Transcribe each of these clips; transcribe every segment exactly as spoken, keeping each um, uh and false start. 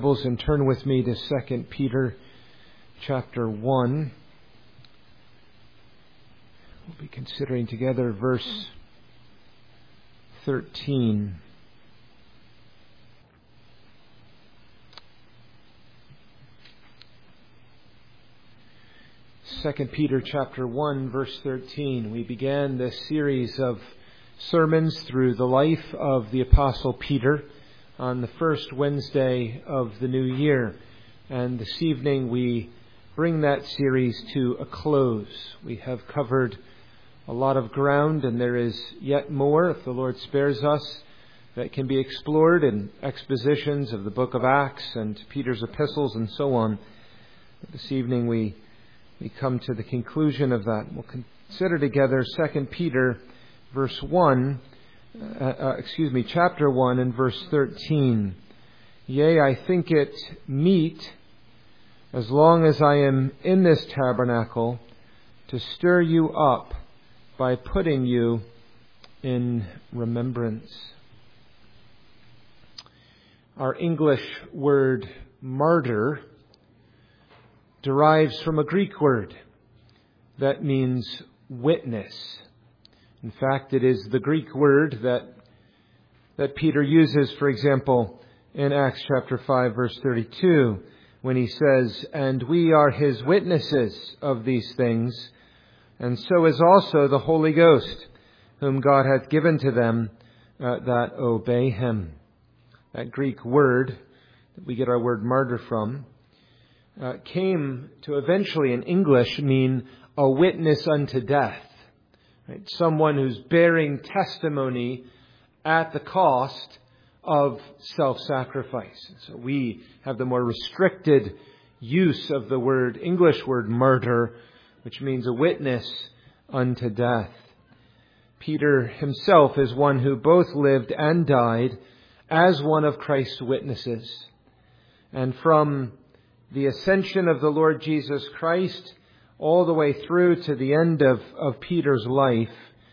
Bibles and turn with me to Second Peter chapter one. We'll be considering together verse thirteen. Second Peter chapter one, verse thirteen. We began this series of sermons through the life of the Apostle Peter on the first Wednesday of the new year. And this evening we bring that series to a close. We have covered a lot of ground, and there is yet more, if the Lord spares us, that can be explored in expositions of the book of Acts and Peter's epistles and so on. But this evening we we come to the conclusion of that. We'll consider together Second Peter verse one, uh, uh, excuse me, chapter one and verse thirteen. Yea, I think it meet, as long as I am in this tabernacle, to stir you up by putting you in remembrance. Our English word martyr derives from a Greek word that means witness. In fact, it is the Greek word that that Peter uses, for example, in Acts chapter five, verse thirty-two, when he says, "And we are his witnesses of these things, and so is also the Holy Ghost, whom God hath given to them uh, that obey him." That Greek word that we get our word martyr from uh, came to eventually in English mean a witness unto death. Right? Someone who's bearing testimony at the cost of self-sacrifice. So we have the more restricted use of the word, English word martyr, which means a witness unto death. Peter himself is one who both lived and died as one of Christ's witnesses. And from the ascension of the Lord Jesus Christ all the way through to the end of, of Peter's life,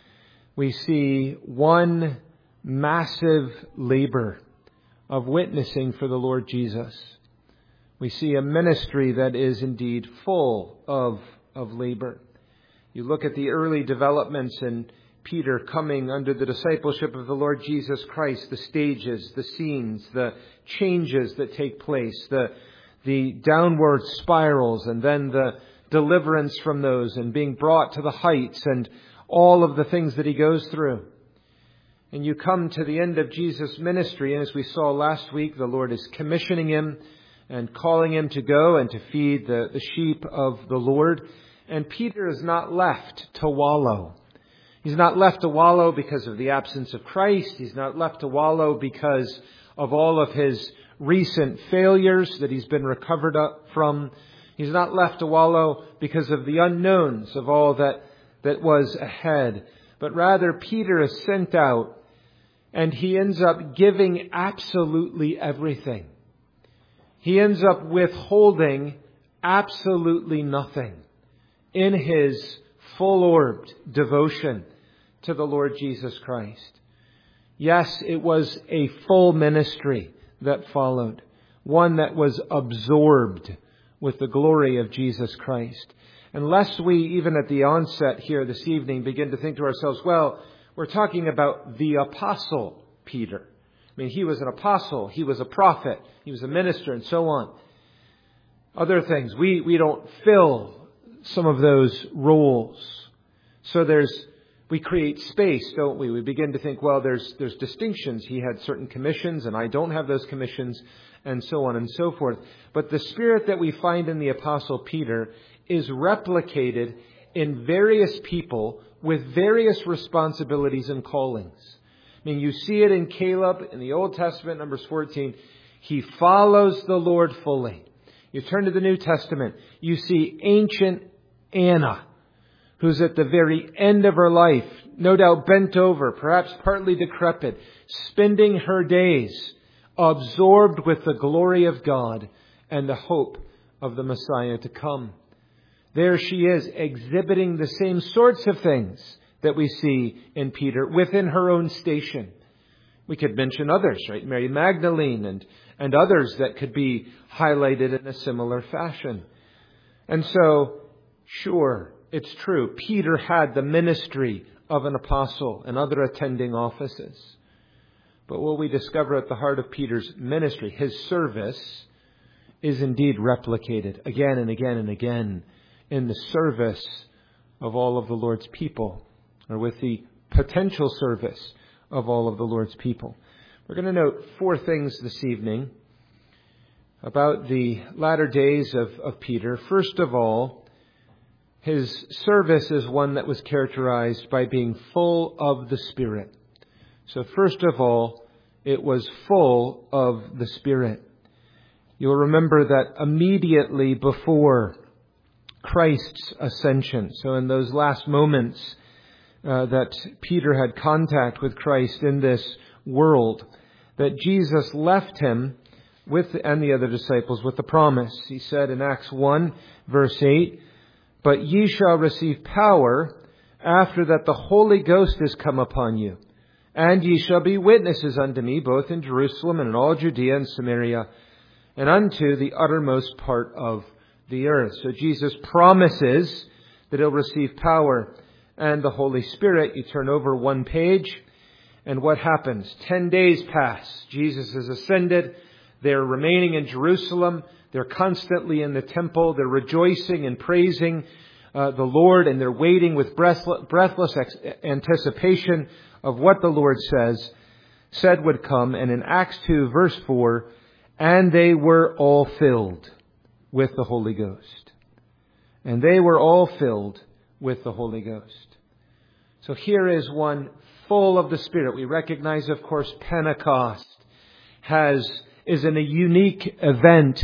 we see one massive labor of witnessing for the Lord Jesus. We see a ministry that is indeed full of, of labor. You look at the early developments in Peter coming under the discipleship of the Lord Jesus Christ, the stages, the scenes, the changes that take place, the, the downward spirals, and then the deliverance from those and being brought to the heights and all of the things that he goes through. And you come to the end of Jesus' ministry, and as we saw last week, the Lord is commissioning him and calling him to go and to feed the, the sheep of the Lord. And Peter is not left to wallow. He's not left to wallow because of the absence of Christ. He's not left to wallow because of all of his recent failures that he's been recovered up from. He's not left to wallow because of the unknowns of all that, that was ahead. But rather, Peter is sent out, and he ends up giving absolutely everything. He ends up withholding absolutely nothing in his full-orbed devotion to the Lord Jesus Christ. Yes, it was a full ministry that followed, one that was absorbed with the glory of Jesus Christ. Unless we, even at the onset here this evening, begin to think to ourselves, well, we're talking about the Apostle Peter. I mean, he was an apostle, he was a prophet, he was a minister, and so on. Other things, we, we don't fill some of those roles. So there's, we create space, don't we? We begin to think, well, there's, there's distinctions. He had certain commissions, and I don't have those commissions, and so on and so forth. But the spirit that we find in the Apostle Peter is replicated in various people with various responsibilities and callings. I mean, you see it in Caleb in the Old Testament, Numbers fourteen. He follows the Lord fully. You turn to the New Testament, you see ancient Anna, who's at the very end of her life, no doubt bent over, perhaps partly decrepit, spending her days absorbed with the glory of God and the hope of the Messiah to come. There she is, exhibiting the same sorts of things that we see in Peter within her own station. We could mention others, right? Mary Magdalene and, and others that could be highlighted in a similar fashion. And so, sure, it's true, Peter had the ministry of an apostle and other attending offices. But what we discover at the heart of Peter's ministry, his service, is indeed replicated again and again and again in the service of all of the Lord's people, or with the potential service of all of the Lord's people. We're going to note four things this evening about the latter days of, of Peter. First of all, his service is one that was characterized by being full of the Spirit. So first of all, it was full of the Spirit. You'll remember that immediately before Christ's ascension, so in those last moments uh, that Peter had contact with Christ in this world, that Jesus left him with and the other disciples with the promise. He said in Acts one, verse eight, "But ye shall receive power after that the Holy Ghost is come upon you. And ye shall be witnesses unto me, both in Jerusalem and in all Judea and Samaria, and unto the uttermost part of the earth." So Jesus promises that he'll receive power and the Holy Spirit. You turn over one page, and what happens? Ten days pass. Jesus is ascended. They're remaining in Jerusalem. They're constantly in the temple. They're rejoicing and praising uh, the Lord, and they're waiting with breathless, breathless ex- anticipation of what the Lord says, said would come. And in Acts two, verse four, "And they were all filled with the Holy Ghost." And they were all filled with the Holy Ghost. So here is one full of the Spirit. We recognize, of course, Pentecost has is in a unique event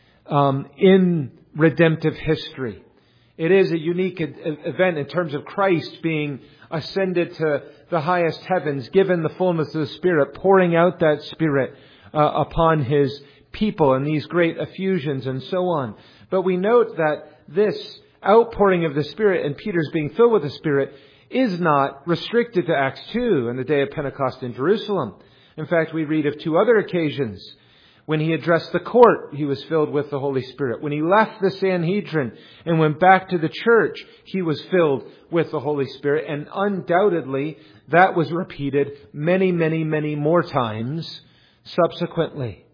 um, in redemptive history. It is a unique event in terms of Christ being ascended to the highest heavens, given the fullness of the Spirit, pouring out that Spirit uh, upon His people and these great effusions and so on. But we note that this outpouring of the Spirit and Peter's being filled with the Spirit is not restricted to Acts two and the day of Pentecost in Jerusalem. In fact, we read of two other occasions. When he addressed the court, he was filled with the Holy Spirit. When he left the Sanhedrin and went back to the church, he was filled with the Holy Spirit. And undoubtedly, that was repeated many, many, many more times subsequently.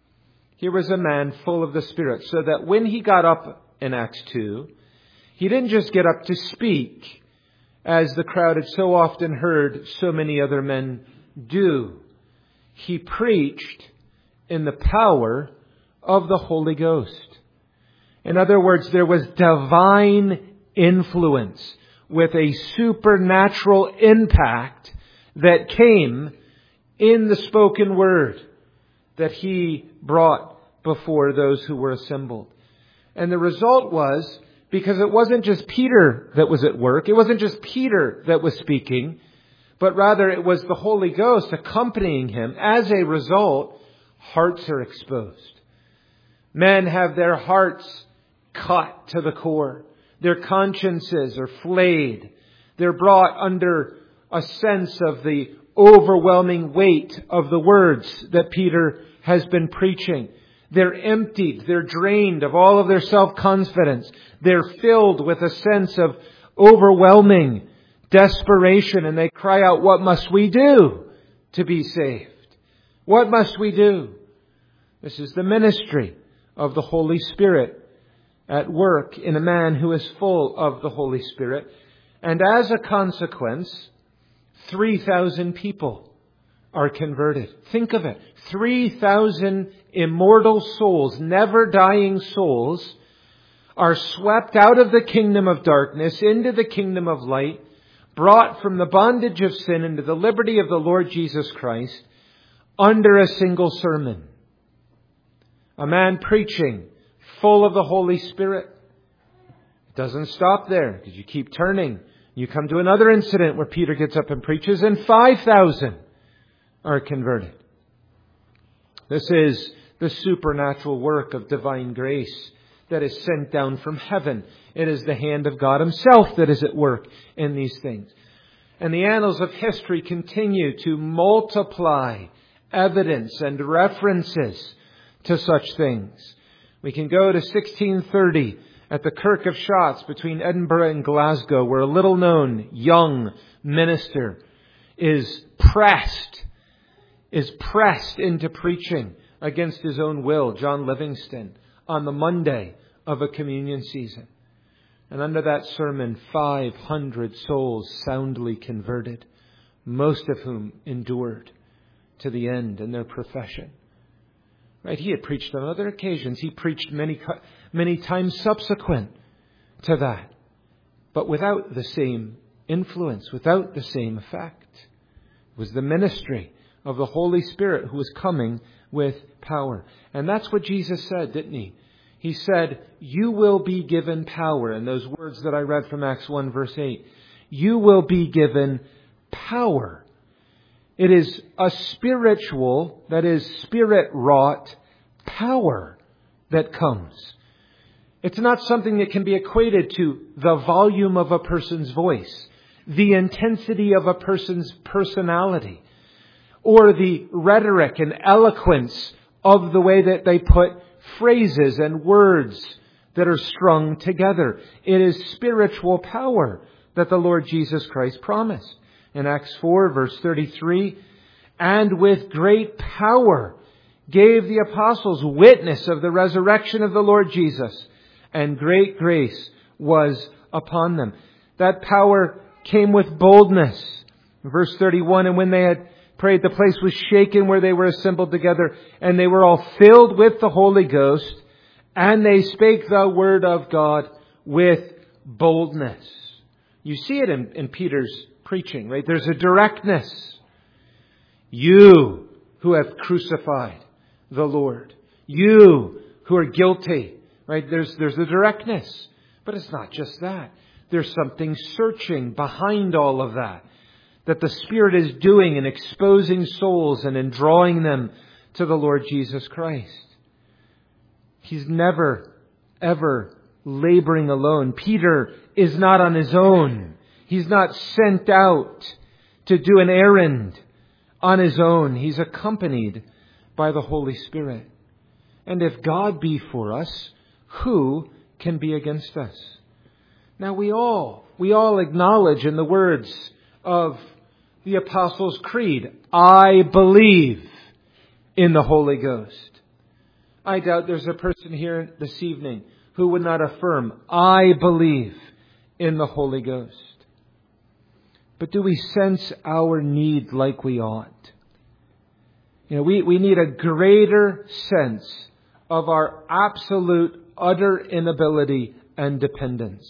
Here was a man full of the Spirit, so that when he got up in Acts two, he didn't just get up to speak, as the crowd had so often heard so many other men do. He preached in the power of the Holy Ghost. In other words, there was divine influence with a supernatural impact that came in the spoken word that he brought before those who were assembled. And the result was, because it wasn't just Peter that was at work, it wasn't just Peter that was speaking, but rather it was the Holy Ghost accompanying him. As a result, hearts are exposed. Men have their hearts cut to the core. Their consciences are flayed. They're brought under a sense of the overwhelming weight of the words that Peter has been preaching. They're emptied. They're drained of all of their self-confidence. They're filled with a sense of overwhelming desperation. And they cry out, "What must we do to be saved? What must we do?" This is the ministry of the Holy Spirit at work in a man who is full of the Holy Spirit. And as a consequence, three thousand people are converted. Think of it. three thousand immortal souls, never dying souls, are swept out of the kingdom of darkness into the kingdom of light, brought from the bondage of sin into the liberty of the Lord Jesus Christ, under a single sermon. A man preaching full of the Holy Spirit. It doesn't stop there, because you keep turning. You come to another incident where Peter gets up and preaches, and five thousand are converted. This is the supernatural work of divine grace that is sent down from heaven. It is the hand of God Himself that is at work in these things. And the annals of history continue to multiply evidence and references to such things. We can go to sixteen thirty at the Kirk of Shotts between Edinburgh and Glasgow, where a little-known young minister is pressed, is pressed into preaching against his own will, John Livingston, on the Monday of a communion season. And under that sermon, five hundred souls soundly converted, most of whom endured to the end in their profession. Right? He had preached on other occasions. He preached many, many times subsequent to that, but without the same influence, without the same effect. It was the ministry of the Holy Spirit who was coming with power. And that's what Jesus said, didn't he? He said, you will be given power. And those words that I read from Acts one verse eight, you will be given power. It is a spiritual, that is spirit-wrought power that comes. It's not something that can be equated to the volume of a person's voice, the intensity of a person's personality, or the rhetoric and eloquence of the way that they put phrases and words that are strung together. It is spiritual power that the Lord Jesus Christ promised. In Acts four, verse thirty-three, and with great power gave the apostles witness of the resurrection of the Lord Jesus, and great grace was upon them. That power came with boldness. Verse thirty-one, and when they had prayed, the place was shaken where they were assembled together, and they were all filled with the Holy Ghost, and they spake the word of God with boldness. You see it in, in Peter's preaching, right? There's a directness. You who have crucified the Lord. You who are guilty, right? There's, there's a directness. But it's not just that. There's something searching behind all of that, that the Spirit is doing in exposing souls and in drawing them to the Lord Jesus Christ. He's never, ever laboring alone. Peter is not on his own. He's not sent out to do an errand on his own. He's accompanied by the Holy Spirit. And if God be for us, who can be against us? Now we all, we all acknowledge in the words of the Apostles' Creed, I believe in the Holy Ghost. I doubt there's a person here this evening who would not affirm, I believe in the Holy Ghost. But do we sense our need like we ought? You know, we, we need a greater sense of our absolute, utter inability and dependence.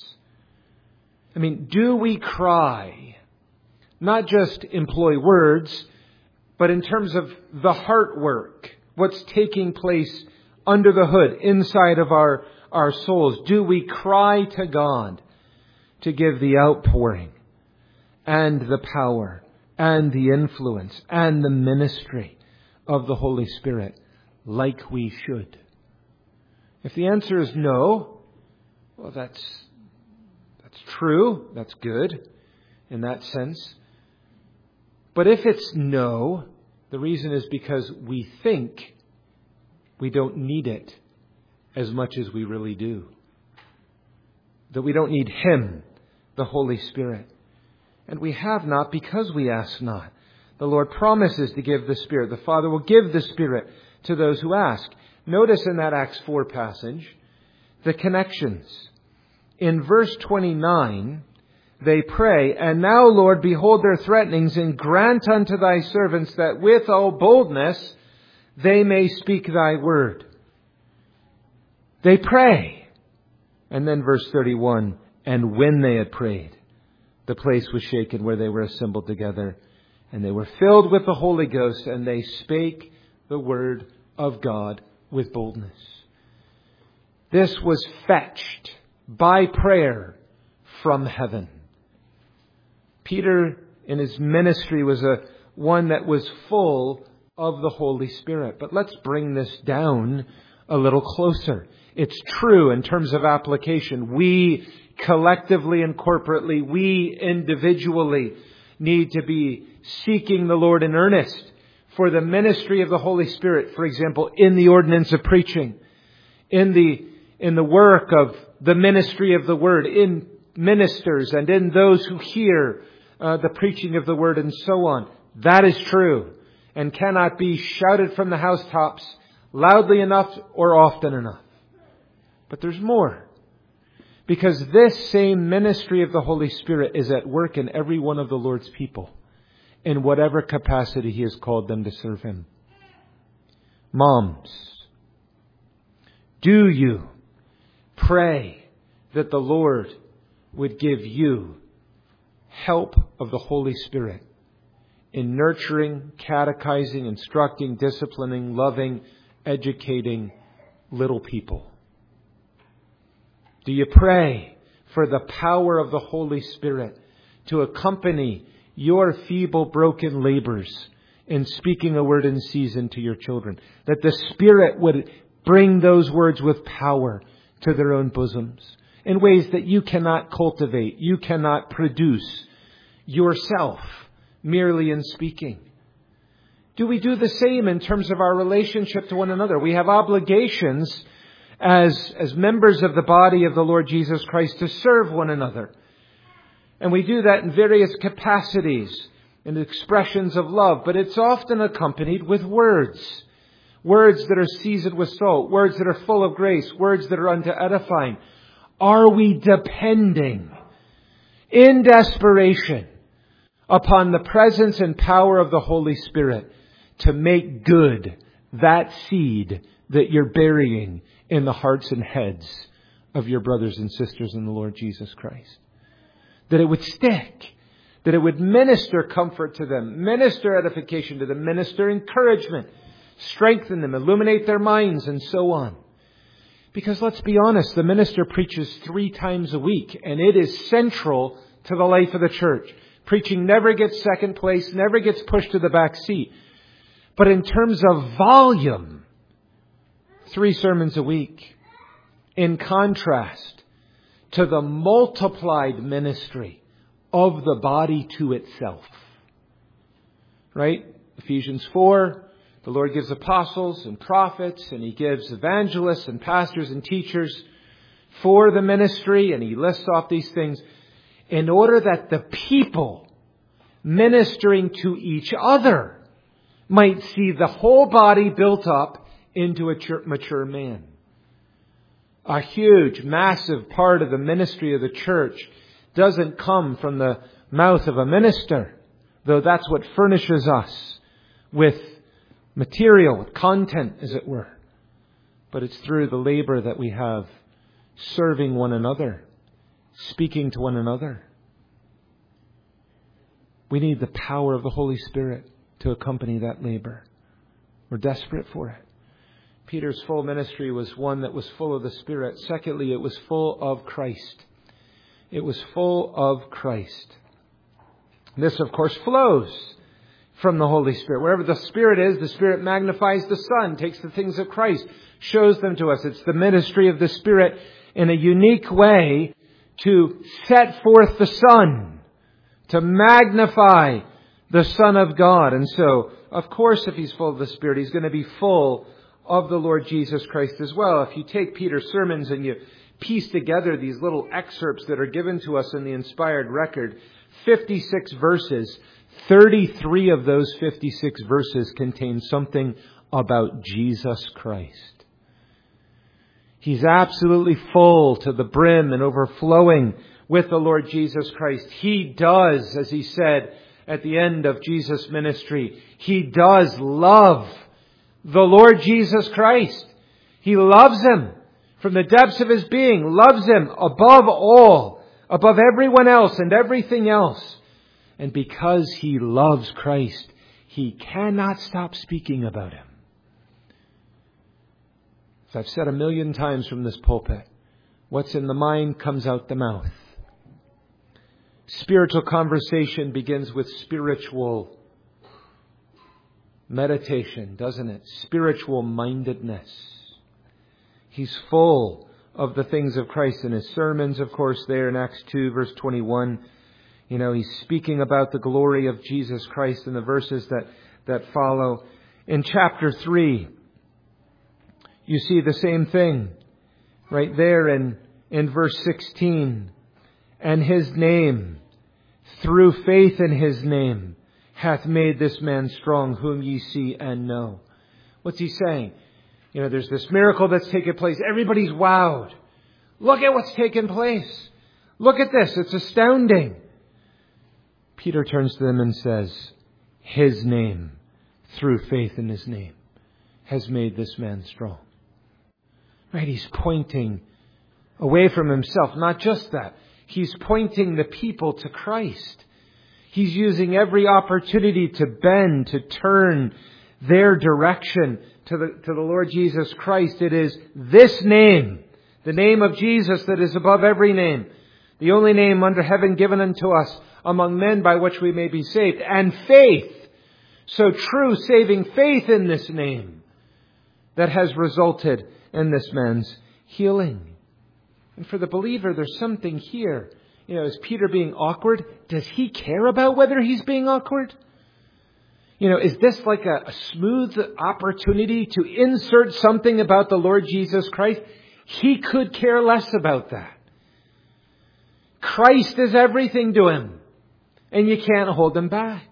I mean, do we cry, not just employ words, but in terms of the heart work, what's taking place under the hood, inside of our, our souls? Do we cry to God to give the outpouring and the power and the influence and the ministry of the Holy Spirit like we should? If the answer is no, well, that's that's true. That's good in that sense. But if it's no, the reason is because we think we don't need it as much as we really do. That we don't need Him, the Holy Spirit. And we have not because we ask not. The Lord promises to give the Spirit. The Father will give the Spirit to those who ask. Notice in that Acts four passage the connections. In verse twenty-nine, they pray, and now, Lord, behold their threatenings, and grant unto thy servants that with all boldness they may speak thy word. They pray. And then verse thirty-one, and when they had prayed, the place was shaken where they were assembled together, and they were filled with the Holy Ghost, and they spake the word of God with boldness. This was fetched by prayer from heaven. Peter, in his ministry, was a one that was full of the Holy Spirit. But let's bring this down a little closer. It's true in terms of application. We collectively and corporately, we individually need to be seeking the Lord in earnest for the ministry of the Holy Spirit, for example, in the ordinance of preaching, in the, in the work of the ministry of the Word, in ministers and in those who hear uh, the preaching of the Word and so on. That is true and cannot be shouted from the housetops loudly enough or often enough. But there's more. Because this same ministry of the Holy Spirit is at work in every one of the Lord's people, in whatever capacity He has called them to serve Him. Moms, do you pray that the Lord would give you help of the Holy Spirit in nurturing, catechizing, instructing, disciplining, loving, educating little people? Do you pray for the power of the Holy Spirit to accompany your feeble, broken labors in speaking a word in season to your children? That the Spirit would bring those words with power to their own bosoms in ways that you cannot cultivate, you cannot produce yourself merely in speaking. Do we do the same in terms of our relationship to one another? We have obligations as, as members of the body of the Lord Jesus Christ to serve one another. And we do that in various capacities and expressions of love, but it's often accompanied with words. Words that are seasoned with salt, words that are full of grace, words that are unto edifying. Are we depending in desperation upon the presence and power of the Holy Spirit to make good that seed that you're burying in the hearts and heads of your brothers and sisters in the Lord Jesus Christ? That it would stick. That it would minister comfort to them, minister edification to them, minister encouragement, strengthen them, illuminate their minds, and so on. Because let's be honest, the minister preaches three times a week, and it is central to the life of the church. Preaching never gets second place, never gets pushed to the back seat. But in terms of volume, three sermons a week, in contrast to the multiplied ministry of the body to itself. Right? Ephesians four, the Lord gives apostles and prophets, and He gives evangelists and pastors and teachers for the ministry, and He lists off these things in order that the people ministering to each other might see the whole body built up into a mature man. A huge, massive part of the ministry of the church doesn't come from the mouth of a minister, though that's what furnishes us with material, with content, as it were. But it's through the labor that we have serving one another, speaking to one another. We need the power of the Holy Spirit to accompany that labor. We're desperate for it. Peter's full ministry was one that was full of the Spirit. Secondly, it was full of Christ. It was full of Christ. This, of course, flows from the Holy Spirit. Wherever the Spirit is, the Spirit magnifies the Son, takes the things of Christ, shows them to us. It's the ministry of the Spirit in a unique way to set forth the Son, to magnify the Son of God. And so, of course, if He's full of the Spirit, He's going to be full of the Lord Jesus Christ as well. If you take Peter's sermons and you piece together these little excerpts that are given to us in the inspired record, fifty-six verses, thirty-three of those fifty-six verses contain something about Jesus Christ. He's absolutely full to the brim and overflowing with the Lord Jesus Christ. He does, as He said at the end of Jesus' ministry, He does love the Lord Jesus Christ. He loves Him from the depths of His being, loves Him above all, above everyone else and everything else. And because He loves Christ, He cannot stop speaking about Him. As I've said a million times from this pulpit, what's in the mind comes out the mouth. Spiritual conversation begins with spiritual meditation, doesn't it? Spiritual mindedness. He's full of the things of Christ in His sermons, of course, there in Acts two, verse twenty-one. You know, He's speaking about the glory of Jesus Christ in the verses that, that follow. In chapter three, you see the same thing right there in, in verse sixteen. And His name, through faith in His name, hath made this man strong, whom ye see and know. What's he saying? You know, there's this miracle that's taken place. Everybody's wowed. Look at what's taken place. Look at this. It's astounding. Peter turns to them and says, His name, through faith in His name, has made this man strong. Right? He's pointing away from himself. Not just that. He's pointing the people to Christ. He's using every opportunity to bend, to turn their direction to the, to the Lord Jesus Christ. It is this name, the name of Jesus, that is above every name, the only name under heaven given unto us among men by which we may be saved. And faith, so true saving faith in this name, that has resulted in this man's healing. And for the believer, there's something here. You know, is Peter being awkward? Does he care about whether he's being awkward? You know, is this like a, a smooth opportunity to insert something about the Lord Jesus Christ? He could care less about that. Christ is everything to him, and you can't hold him back.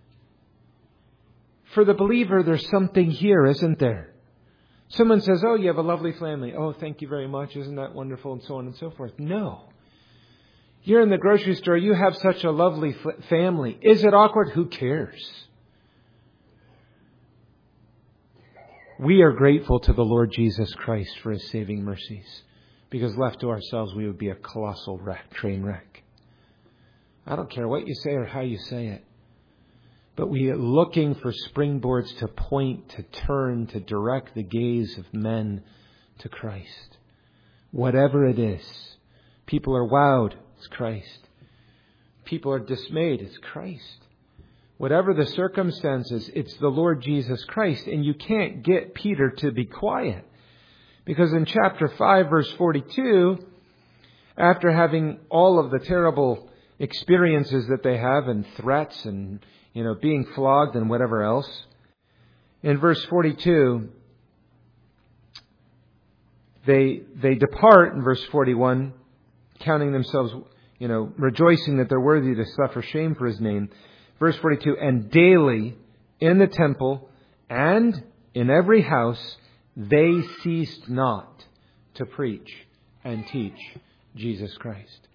For the believer, there's something here, isn't there? Someone says, oh, you have a lovely family. Oh, thank you very much. Isn't that wonderful? And so on and so forth. No. You're in the grocery store. You have such a lovely f- family. Is it awkward? Who cares? We are grateful to the Lord Jesus Christ for His saving mercies, because left to ourselves, we would be a colossal wreck, train wreck. I don't care what you say or how you say it, but we are looking for springboards to point, to turn, to direct the gaze of men to Christ. Whatever it is. People are wowed. It's Christ. People are dismayed. It's Christ. Whatever the circumstances, it's the Lord Jesus Christ. And you can't get Peter to be quiet. Because in chapter five, verse forty-two, after having all of the terrible experiences that they have, and threats, and, you know, being flogged and whatever else, in verse forty-two, they they depart in verse forty-one, counting themselves, you know, rejoicing that they're worthy to suffer shame for His name. Verse forty-two, and daily in the temple and in every house they ceased not to preach and teach Jesus Christ.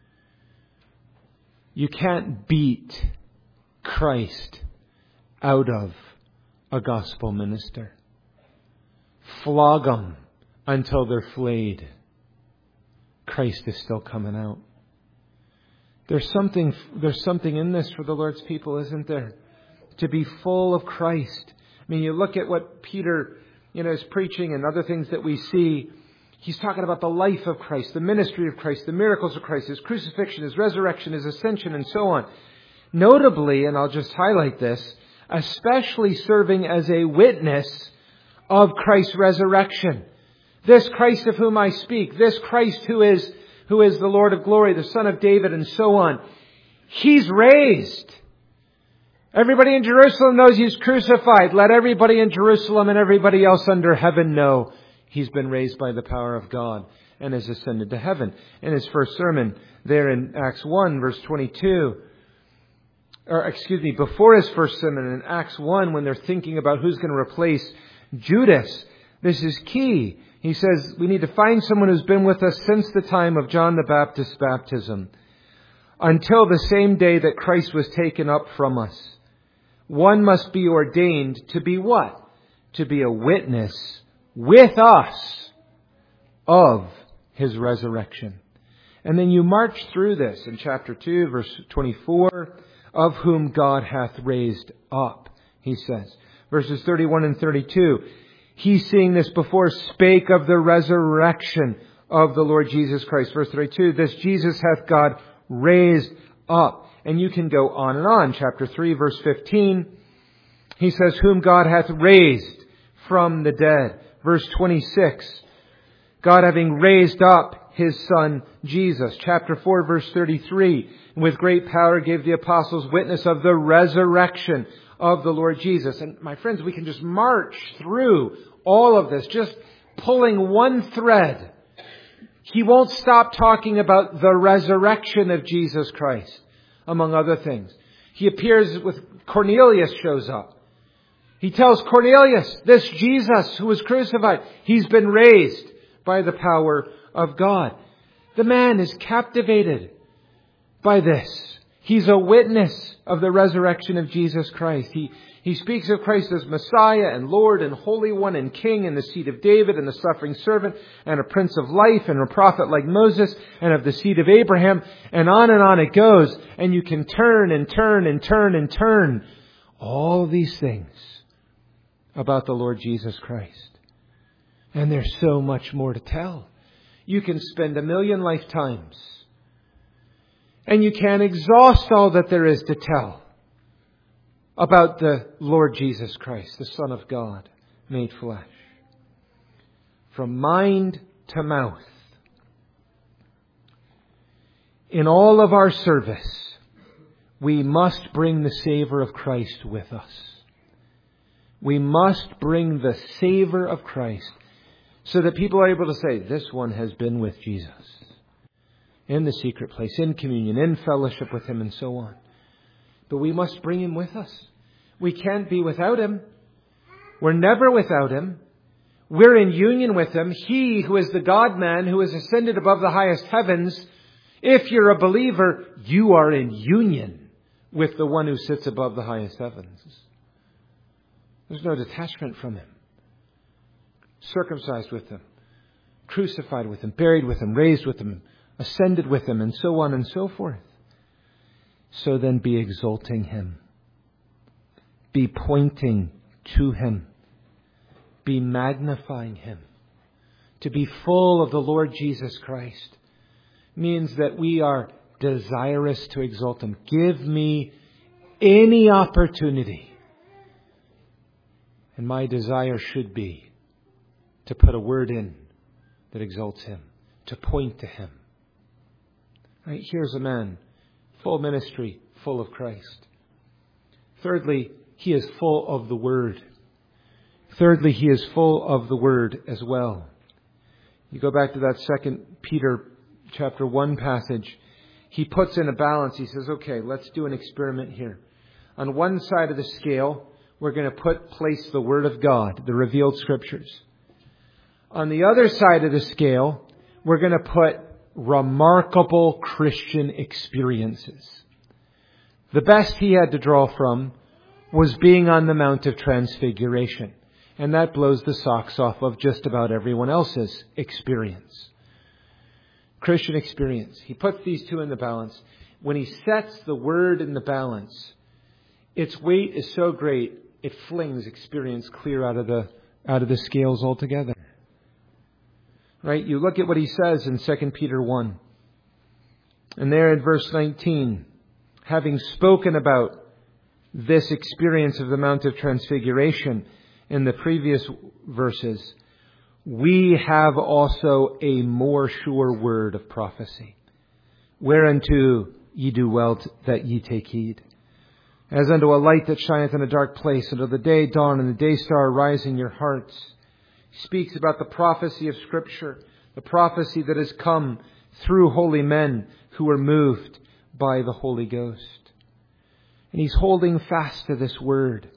You can't beat Christ out of a gospel minister. Flog them until they're flayed. Christ is still coming out. There's something, there's something in this for the Lord's people, isn't there? To be full of Christ. I mean, you look at what Peter, you know, is preaching and other things that we see. He's talking about the life of Christ, the ministry of Christ, the miracles of Christ, His crucifixion, His resurrection, His ascension, and so on. Notably, and I'll just highlight this, especially serving as a witness of Christ's resurrection. This Christ of whom I speak, this Christ who is who is the Lord of glory, the Son of David, and so on. He's raised. Everybody in Jerusalem knows He's crucified. Let everybody in Jerusalem and everybody else under heaven know He's been raised by the power of God and has ascended to heaven. In His first sermon there in Acts one, verse twenty-two, or excuse me, before His first sermon in Acts one, when they're thinking about who's going to replace Judas, this is key. He says, we need to find someone who's been with us since the time of John the Baptist's baptism, until the same day that Christ was taken up from us. One must be ordained to be what? To be a witness with us of His resurrection. And then you march through this in chapter two, verse twenty-four, of whom God hath raised up, he says. Verses thirty-one and thirty-two. He, seeing this before, spake of the resurrection of the Lord Jesus Christ. Verse thirty-two, this Jesus hath God raised up. And you can go on and on. Chapter three, verse fifteen, he says, whom God hath raised from the dead. Verse twenty-six, God having raised up His Son, Jesus. Chapter four, verse thirty-three. With great power gave the apostles witness of the resurrection of the Lord Jesus. And my friends, we can just march through all of this, just pulling one thread. He won't stop talking about the resurrection of Jesus Christ, among other things. He appears with Cornelius shows up. He tells Cornelius, this Jesus who was crucified, he's been raised by the power of God. The man is captivated by this. He's a witness of the resurrection of Jesus Christ. He, he speaks of Christ as Messiah and Lord and Holy One and King and the seed of David and the suffering servant and a Prince of Life and a prophet like Moses and of the seed of Abraham, and on and on it goes. And you can turn and turn and turn and turn all these things about the Lord Jesus Christ. And there's so much more to tell. You can spend a million lifetimes and you can't exhaust all that there is to tell about the Lord Jesus Christ, the Son of God, made flesh. From mind to mouth. In all of our service, we must bring the savor of Christ with us. We must bring the savor of Christ so that people are able to say, this one has been with Jesus. In the secret place, in communion, in fellowship with Him, and so on. But we must bring Him with us. We can't be without Him. We're never without Him. We're in union with Him. He who is the God-man, who has ascended above the highest heavens, if you're a believer, you are in union with the one who sits above the highest heavens. There's no detachment from Him. Circumcised with Him, crucified with Him, buried with Him, raised with Him, ascended with Him, and so on and so forth. So then be exalting Him. Be pointing to Him. Be magnifying Him. To be full of the Lord Jesus Christ means that we are desirous to exalt Him. Give me any opportunity. And my desire should be to put a word in that exalts Him, to point to Him. Right? Here's a man, full ministry, full of Christ. Thirdly, he is full of the Word. Thirdly, he is full of the Word as well. You go back to that Second Peter chapter one passage. He puts in a balance. He says, okay, let's do an experiment here. On one side of the scale, we're going to put place the Word of God, the revealed Scriptures. On the other side of the scale, we're going to put remarkable Christian experiences. The best he had to draw from was being on the Mount of Transfiguration. And that blows the socks off of just about everyone else's experience. Christian experience. He puts these two in the balance. When he sets the Word in the balance, its weight is so great, it flings experience clear out of the, out of the scales altogether. Right? You look at what he says in Second Peter one. And there in verse nineteen, having spoken about this experience of the Mount of Transfiguration in the previous verses, we have also a more sure word of prophecy, whereunto ye do well t- that ye take heed. As unto a light that shineth in a dark place, until the day dawn and the day star rise in your hearts. He speaks about the prophecy of Scripture, the prophecy that has come through holy men who were moved by the Holy Ghost. And he's holding fast to this word.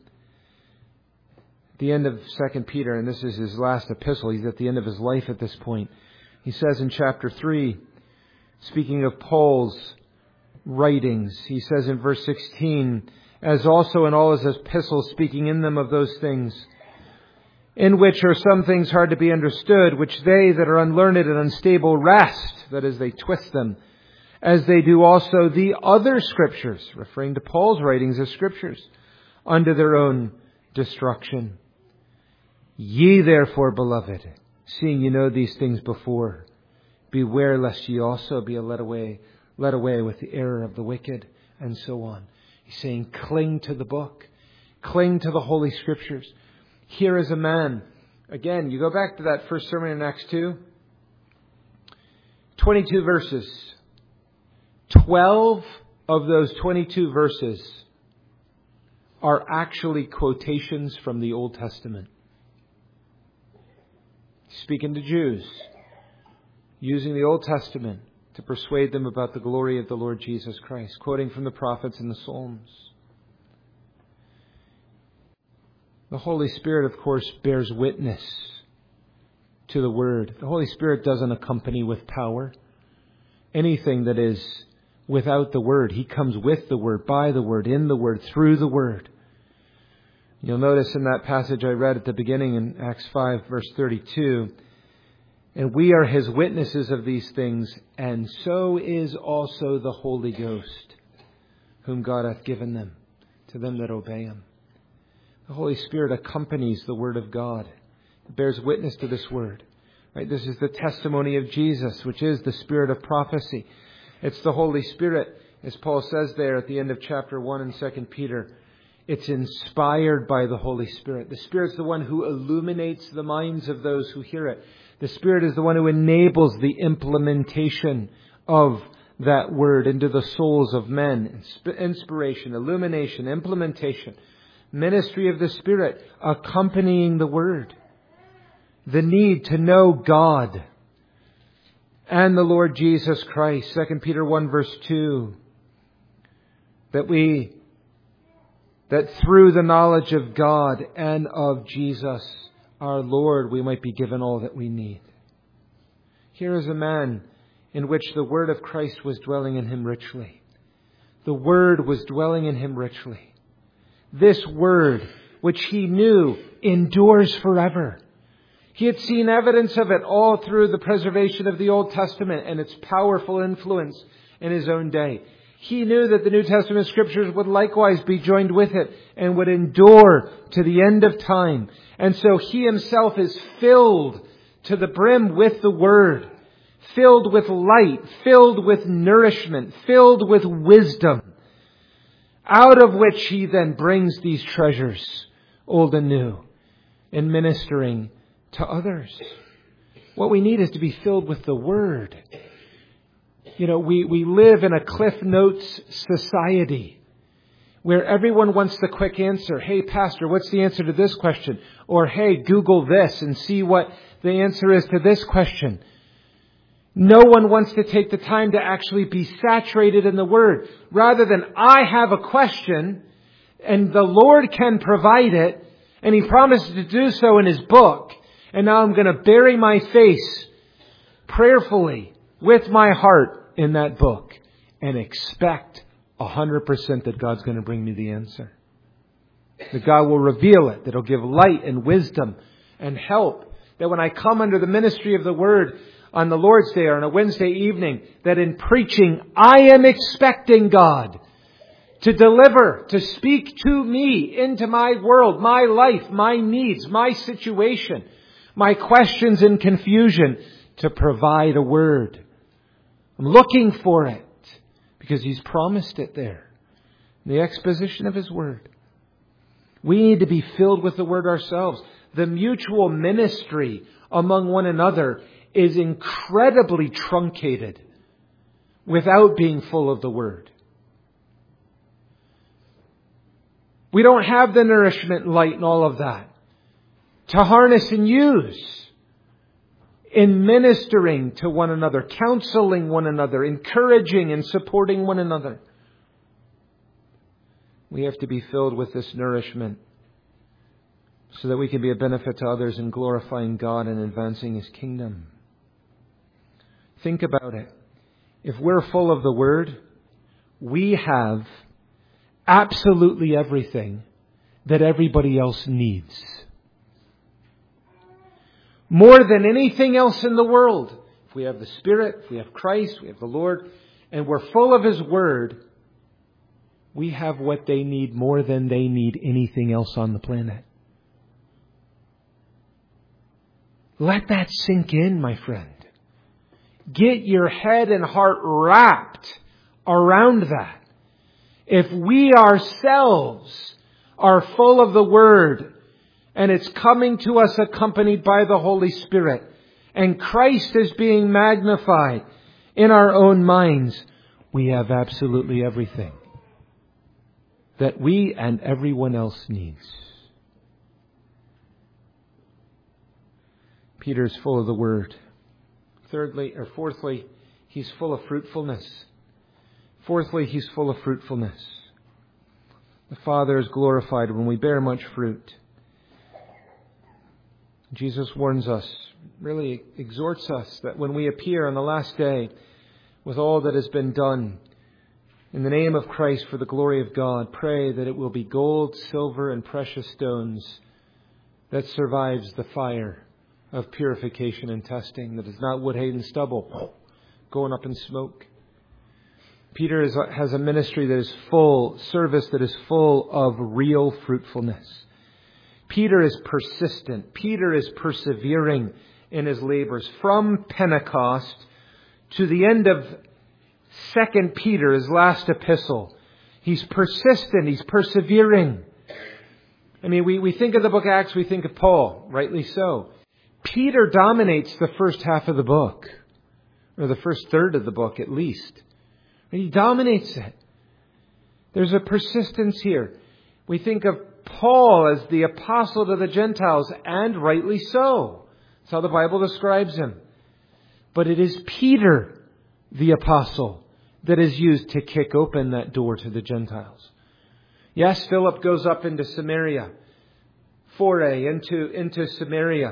At the end of Second Peter, and this is his last epistle, he's at the end of his life at this point. He says in chapter three, speaking of Paul's writings, he says in verse sixteen, as also in all his epistles, speaking in them of those things, in which are some things hard to be understood, which they that are unlearned and unstable wrest, that is, they twist them, as they do also the other Scriptures, referring to Paul's writings as Scriptures, unto their own destruction. Ye therefore, beloved, seeing you know these things before, beware lest ye also be led away, led away with the error of the wicked, and so on. He's saying, cling to the book, cling to the Holy Scriptures. Here is a man. Again, you go back to that first sermon in Acts two. twenty-two verses. Twelve of those twenty-two verses are actually quotations from the Old Testament. Speaking to Jews, using the Old Testament to persuade them about the glory of the Lord Jesus Christ, quoting from the prophets and the Psalms. The Holy Spirit, of course, bears witness to the Word. The Holy Spirit doesn't accompany with power. Anything that is without the Word, He comes with the Word, by the Word, in the Word, through the Word. You'll notice in that passage I read at the beginning in Acts five, verse thirty-two, and we are His witnesses of these things, and so is also the Holy Ghost, whom God hath given them, to them that obey Him. The Holy Spirit accompanies the Word of God. It bears witness to this Word. Right? This is the testimony of Jesus, which is the Spirit of prophecy. It's the Holy Spirit, as Paul says there at the end of chapter one in Second Peter. It's inspired by the Holy Spirit. The Spirit's the one who illuminates the minds of those who hear it. The Spirit is the one who enables the implementation of that Word into the souls of men. Inspiration, illumination, implementation. Ministry of the Spirit accompanying the Word. The need to know God and the Lord Jesus Christ. Second Peter one verse two. That we, that through the knowledge of God and of Jesus our Lord, we might be given all that we need. Here is a man in which the Word of Christ was dwelling in him richly. The Word was dwelling in him richly. This Word, which he knew, endures forever. He had seen evidence of it all through the preservation of the Old Testament and its powerful influence in his own day. He knew that the New Testament Scriptures would likewise be joined with it and would endure to the end of time. And so he himself is filled to the brim with the Word, filled with light, filled with nourishment, filled with wisdom, out of which he then brings these treasures, old and new, in ministering to others. What we need is to be filled with the Word. You know, we, we live in a Cliff Notes society where everyone wants the quick answer. Hey, Pastor, what's the answer to this question? Or, hey, Google this and see what the answer is to this question. No one wants to take the time to actually be saturated in the Word. Rather than, I have a question and the Lord can provide it, and He promises to do so in His book. And now I'm going to bury my face prayerfully with my heart in that book and expect one hundred percent that God's going to bring me the answer. That God will reveal it, that He'll give light and wisdom and help. That when I come under the ministry of the Word on the Lord's Day or on a Wednesday evening, that in preaching I am expecting God to deliver, to speak to me into my world, my life, my needs, my situation, my questions and confusion, to provide a word. I'm looking for it because He's promised it there. The exposition of His Word. We need to be filled with the Word ourselves. The mutual ministry among one another is incredibly truncated without being full of the Word. We don't have the nourishment, light, and all of that to harness and use in ministering to one another, counseling one another, encouraging and supporting one another. We have to be filled with this nourishment so that we can be a benefit to others in glorifying God and advancing His kingdom. Think about it. If we're full of the Word, we have absolutely everything that everybody else needs. More than anything else in the world. If we have the Spirit, if we have Christ, we have the Lord, and we're full of His Word, we have what they need more than they need anything else on the planet. Let that sink in, my friend. Get your head and heart wrapped around that. If we ourselves are full of the Word, and it's coming to us accompanied by the Holy Spirit, and Christ is being magnified, in our own minds, we have absolutely everything that we and everyone else needs. Peter's full of the Word. Thirdly, or fourthly, he's full of fruitfulness. Fourthly, he's full of fruitfulness. The Father is glorified when we bear much fruit. Jesus warns us, really exhorts us, that when we appear on the last day with all that has been done in the name of Christ for the glory of God, pray that it will be gold, silver, and precious stones that survives the fire of purification and testing, that is not wood, hay, and stubble going up in smoke. Peter is, has a ministry that is full, service that is full of real fruitfulness. Peter is persistent. Peter is persevering in his labors. From Pentecost to the end of Second Peter, his last epistle, he's persistent. He's persevering. I mean, we, we think of the book of Acts, we think of Paul, rightly so. Peter dominates the first half of the book, or the first third of the book at least. He dominates it. There's a persistence here. We think of Paul as the apostle to the Gentiles, and rightly so. That's how the Bible describes him. But it is Peter, the apostle, that is used to kick open that door to the Gentiles. Yes, Philip goes up into Samaria, foray into, into Samaria.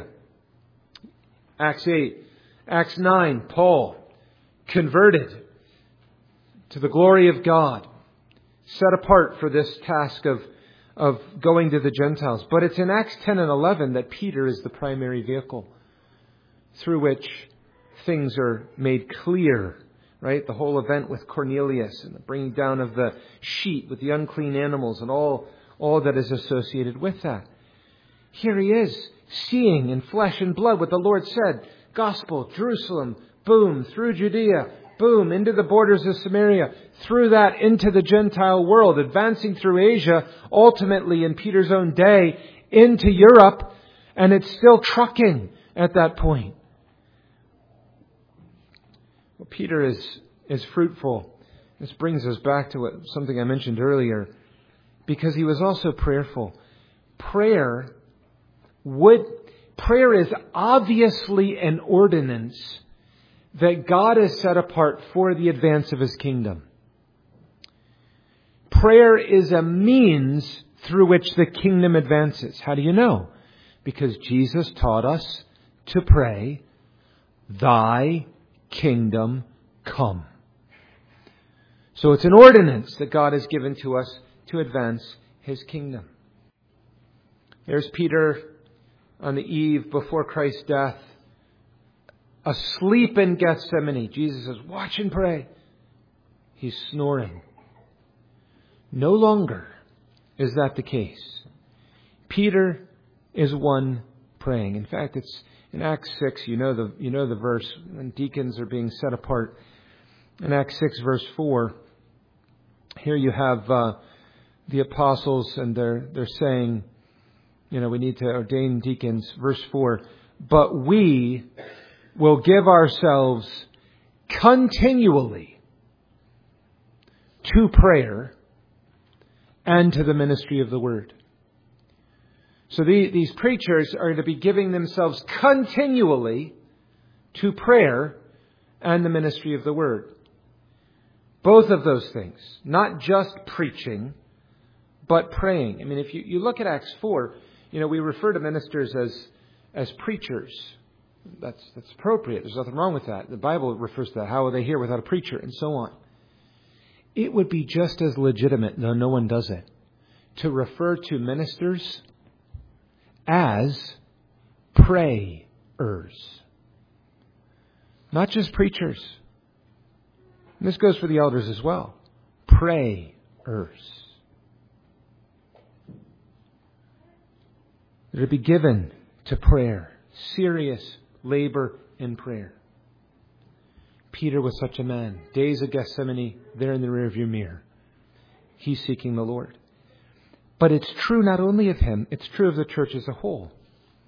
Acts eight. Acts nine, Paul, converted to the glory of God, set apart for this task of, of going to the Gentiles. But it's in Acts ten and eleven that Peter is the primary vehicle through which things are made clear, right? The whole event with Cornelius and the bringing down of the sheet with the unclean animals and all, all that is associated with that. Here he is, seeing in flesh and blood what the Lord said. Gospel, Jerusalem, boom, through Judea, boom, into the borders of Samaria, through that into the Gentile world, advancing through Asia, ultimately in Peter's own day, into Europe, and it's still trucking at that point. Well, Peter is, is fruitful. This brings us back to what, something I mentioned earlier, because he was also prayerful. Prayer would, prayer is obviously an ordinance that God has set apart for the advance of His kingdom. Prayer is a means through which the kingdom advances. How do you know? Because Jesus taught us to pray, Thy kingdom come. So it's an ordinance that God has given to us to advance His kingdom. There's Peter on the eve before Christ's death, asleep in Gethsemane. Jesus says, watch and pray. He's snoring. No longer is that the case. Peter is one praying. In fact, it's in Acts six, you know the you know the verse, when deacons are being set apart. In Acts six, verse four, here you have uh, the apostles, and they're they're saying, you know, we need to ordain deacons. Verse four, but we will give ourselves continually to prayer and to the ministry of the word. So the, these preachers are to be giving themselves continually to prayer and the ministry of the word. Both of those things. Not just preaching, but praying. I mean, if you, you look at Acts four, you know, we refer to ministers as as preachers. That's that's appropriate. There's nothing wrong with that. The Bible refers to that. How will they hear without a preacher? And so on. It would be just as legitimate, though no one does it, to refer to ministers as prayers. Not just preachers. And this goes for the elders as well. Prayers. They're to be given to prayer. Serious labor in prayer. Peter was such a man. Days of Gethsemane, there in the rearview mirror. He's seeking the Lord. But it's true not only of him, it's true of the church as a whole.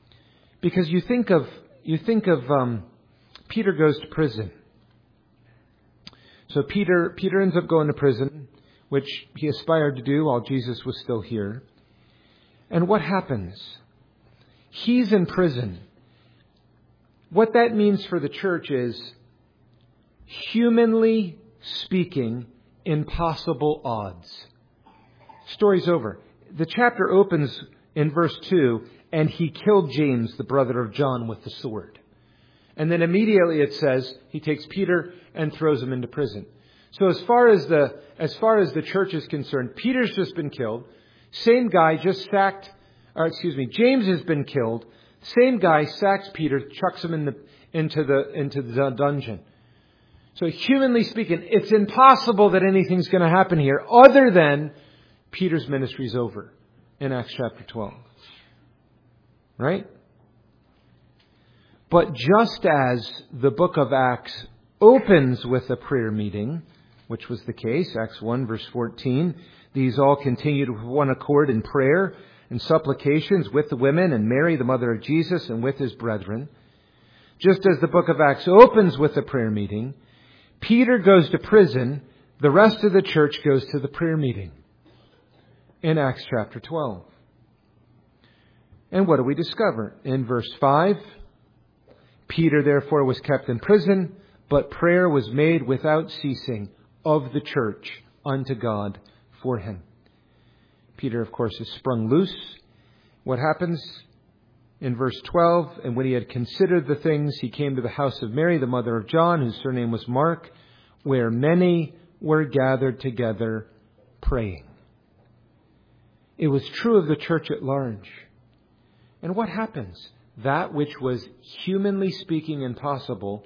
Because you think of, you think of um, Peter goes to prison. So Peter, Peter ends up going to prison, which he aspired to do while Jesus was still here. And what happens? He's in prison. What that means for the church is, humanly speaking, impossible odds. Story's over. The chapter opens in verse two, and he killed James, the brother of John, with the sword. And then immediately it says he takes Peter and throws him into prison. So as far as the as far as the church is concerned, Peter's just been killed. Same guy just sacked, or excuse me, James has been killed. Same guy sacks Peter, chucks him in the into the into the dungeon. So humanly speaking, it's impossible that anything's going to happen here other than Peter's ministry's over in Acts chapter twelve. Right? But just as the book of Acts opens with a prayer meeting, which was the case, Acts one verse fourteen, these all continued with one accord in prayer and supplications with the women and Mary, the mother of Jesus, and with his brethren. Just as the book of Acts opens with a prayer meeting, Peter goes to prison, the rest of the church goes to the prayer meeting in Acts chapter twelve. And what do we discover? In verse five, Peter therefore was kept in prison, but prayer was made without ceasing of the church unto God for him. Peter, of course, is sprung loose. What happens? In verse twelve, and when he had considered the things, he came to the house of Mary, the mother of John, whose surname was Mark, where many were gathered together praying. It was true of the church at large. And what happens? That which was humanly speaking impossible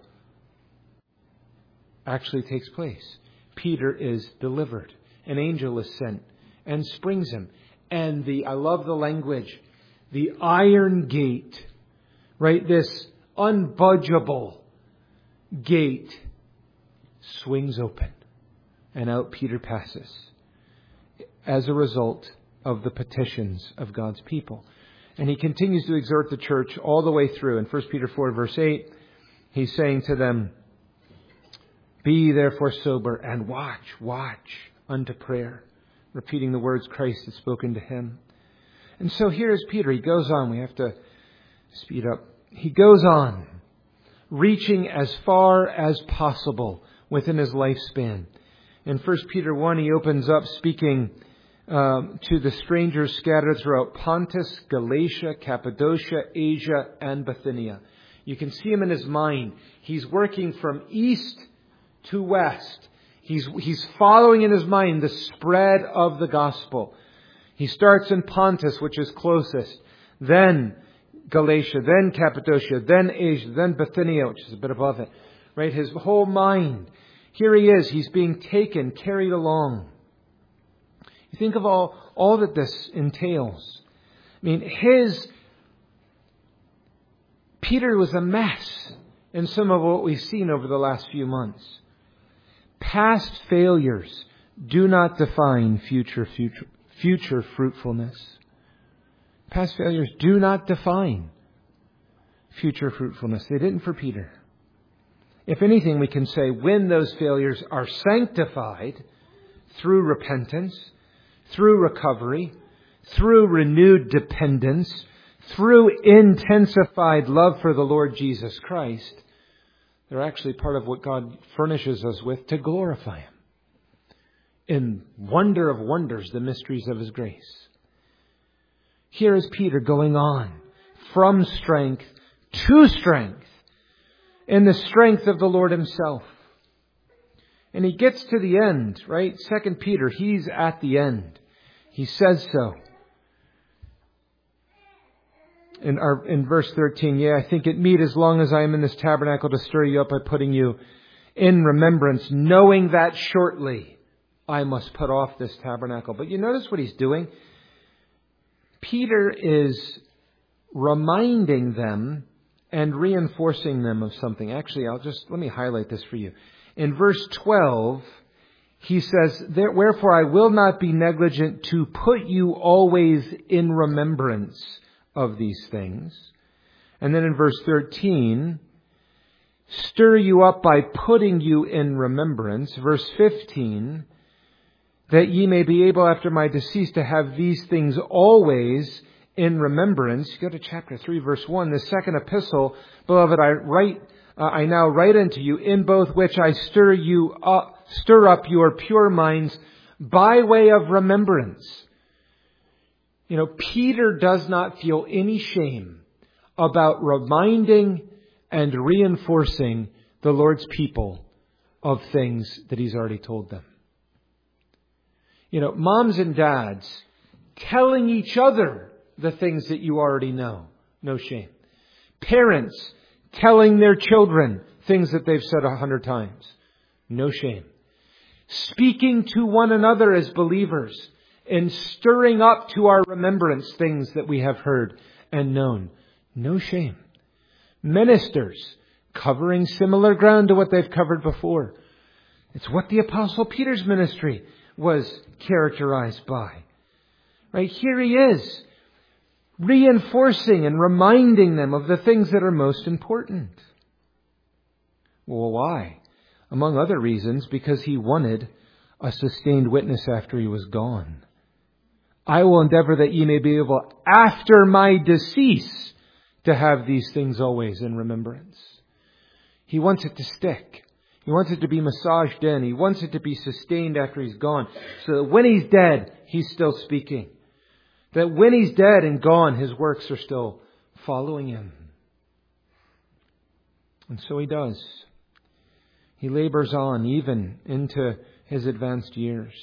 actually takes place. Peter is delivered. An angel is sent and springs him. And the, I love the language, the iron gate, right? This unbudgeable gate swings open and out Peter passes as a result of the petitions of God's people. And he continues to exhort the church all the way through. In First Peter four verse eight, he's saying to them, be therefore sober and watch, watch unto prayer. Repeating the words Christ had spoken to him. And so here's Peter. He goes on. We have to speed up. He goes on, reaching as far as possible within his lifespan. In First Peter one, he opens up speaking Um, to the strangers scattered throughout Pontus, Galatia, Cappadocia, Asia, and Bithynia. You can see him in his mind. He's working from east to west. He's, he's following in his mind the spread of the gospel. He starts in Pontus, which is closest, then Galatia, then Cappadocia, then Asia, then Bithynia, which is a bit above it. Right? His whole mind. Here he is. He's being taken, carried along. You think of all, all that this entails. I mean, his, Peter was a mess in some of what we've seen over the last few months. Past failures do not define future, future, future fruitfulness. Past failures do not define future fruitfulness. They didn't for Peter. If anything, we can say when those failures are sanctified through repentance, through recovery, through renewed dependence, through intensified love for the Lord Jesus Christ, they're actually part of what God furnishes us with to glorify Him. In wonder of wonders, the mysteries of His grace. Here is Peter going on from strength to strength in the strength of the Lord Himself. And he gets to the end, right? Second Peter, he's at the end. He says so. In, our, in verse thirteen, yeah, I think it meet as long as I am in this tabernacle to stir you up by putting you in remembrance, knowing that shortly I must put off this tabernacle. But you notice what he's doing? Peter is reminding them and reinforcing them of something. Actually, I'll just, let me highlight this for you. In verse twelve, he says, wherefore I will not be negligent to put you always in remembrance of these things. And then in verse thirteen, stir you up by putting you in remembrance. Verse fifteen, that ye may be able after my decease to have these things always in remembrance. You go to chapter three, verse one. The second epistle, beloved, I write, uh, I now write unto you, in both which I stir you up, stir up your pure minds by way of remembrance. You know, Peter does not feel any shame about reminding and reinforcing the Lord's people of things that he's already told them. You know, moms and dads telling each other the things that you already know. No shame. Parents telling their children things that they've said a hundred times. No shame. Speaking to one another as believers and stirring up to our remembrance things that we have heard and known. No shame. Ministers covering similar ground to what they've covered before. It's what the Apostle Peter's ministry was characterized by. Right here he is, reinforcing and reminding them of the things that are most important. Well, why? Among other reasons, because he wanted a sustained witness after he was gone. I will endeavor that ye may be able, after my decease, to have these things always in remembrance. He wants it to stick. He wants it to be massaged in. He wants it to be sustained after he's gone. So that when he's dead, he's still speaking. That when he's dead and gone, his works are still following him. And so he does. He labors on even into his advanced years.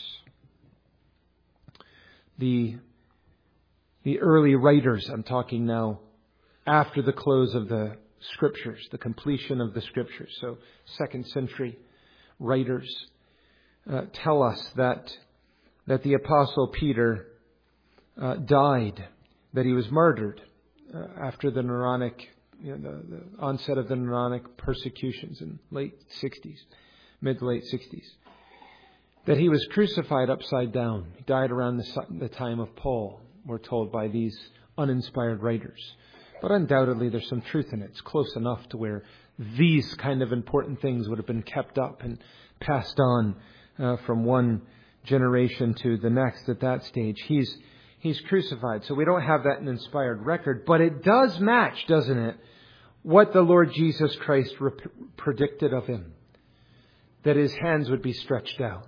The, the early writers, I'm talking now after the close of the Scriptures, the completion of the Scriptures. So second century writers uh, tell us that, that the Apostle Peter uh, died, that he was murdered uh, after the Neronic, you know, the, the onset of the Neronic persecutions in late sixties, mid to late sixties. That he was crucified upside down. He died around the, the time of Paul, we're told by these uninspired writers. But undoubtedly there's some truth in it. It's close enough to where these kind of important things would have been kept up and passed on uh, from one generation to the next at that stage. He's he's crucified. So we don't have that in inspired record. But it does match, doesn't it, what the Lord Jesus Christ rep- predicted of him. That his hands would be stretched out.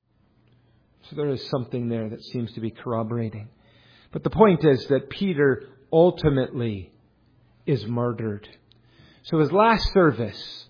So there is something there that seems to be corroborating. But the point is that Peter ultimately is murdered. So his last service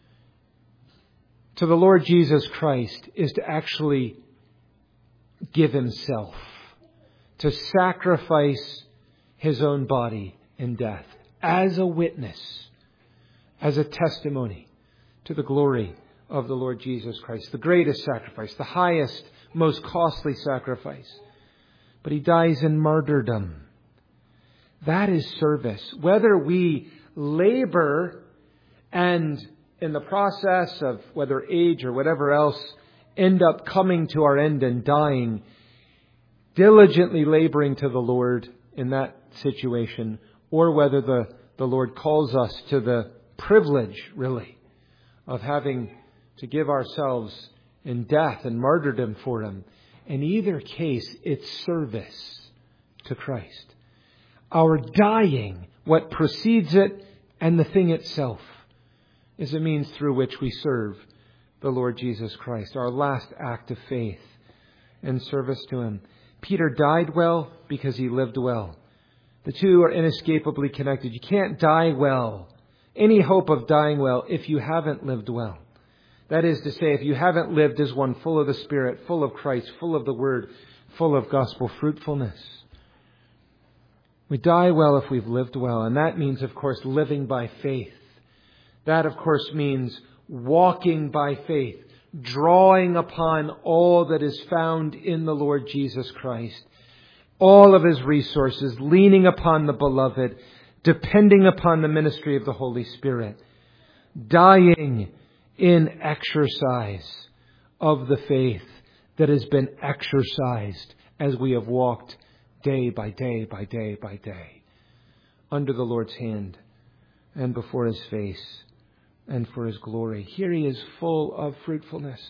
to the Lord Jesus Christ is to actually give himself, to sacrifice his own body in death as a witness, as a testimony to the glory of the Lord Jesus Christ. The greatest sacrifice, the highest, most costly sacrifice. But he dies in martyrdom. That is service. Whether we labor and in the process of whether age or whatever else end up coming to our end and dying, diligently laboring to the Lord in that situation, or whether the, the Lord calls us to the privilege, really, of having to give ourselves in death and martyrdom for Him. In either case, it's service to Christ. Our dying, what precedes it, and the thing itself, is a means through which we serve the Lord Jesus Christ. Our last act of faith and service to Him. Peter died well because he lived well. The two are inescapably connected. You can't die well, any hope of dying well, if you haven't lived well. That is to say, if you haven't lived as one full of the Spirit, full of Christ, full of the Word, full of gospel fruitfulness. We die well if we've lived well. And that means, of course, living by faith. That, of course, means walking by faith, drawing upon all that is found in the Lord Jesus Christ, all of His resources, leaning upon the Beloved, depending upon the ministry of the Holy Spirit, dying in exercise of the faith that has been exercised as we have walked day by day by day by day under the Lord's hand and before His face and for His glory. Here He is full of fruitfulness.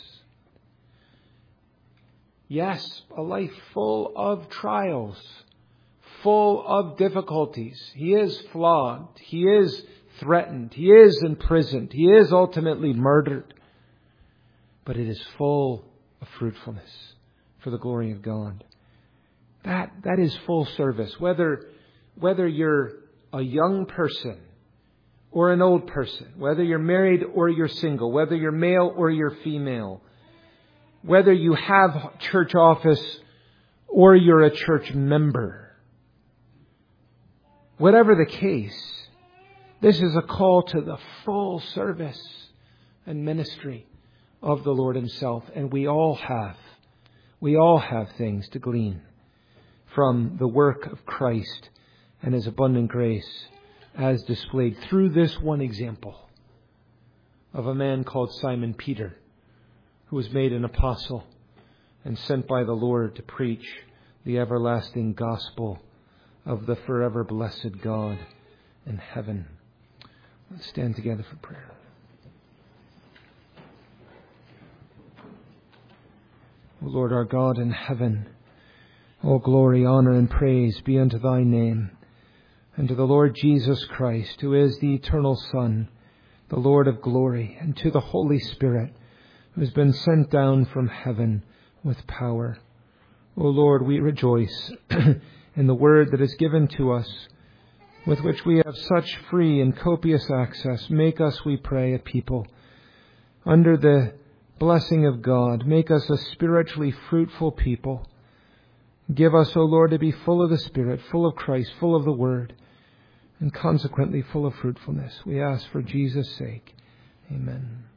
Yes, a life full of trials, full of difficulties. He is flogged. He is threatened. He is imprisoned. He is ultimately murdered. But it is full of fruitfulness for the glory of God. That, that is full service. Whether, whether you're a young person or an old person, whether you're married or you're single, whether you're male or you're female, whether you have church office or you're a church member, whatever the case, this is a call to the full service and ministry of the Lord Himself. And we all have, we all have things to glean from the work of Christ and His abundant grace as displayed through this one example of a man called Simon Peter, who was made an apostle and sent by the Lord to preach the everlasting gospel of the forever blessed God in heaven. Let's stand together for prayer. O Lord our God in heaven, all glory, honor, and praise be unto Thy name, and to the Lord Jesus Christ, who is the eternal Son, the Lord of glory, and to the Holy Spirit, who has been sent down from heaven with power. O Lord, we rejoice in the word that is given to us, with which we have such free and copious access. Make us, we pray, a people under the blessing of God. Make us a spiritually fruitful people. Give us, O Lord, to be full of the Spirit, full of Christ, full of the Word, and consequently full of fruitfulness. We ask for Jesus' sake. Amen.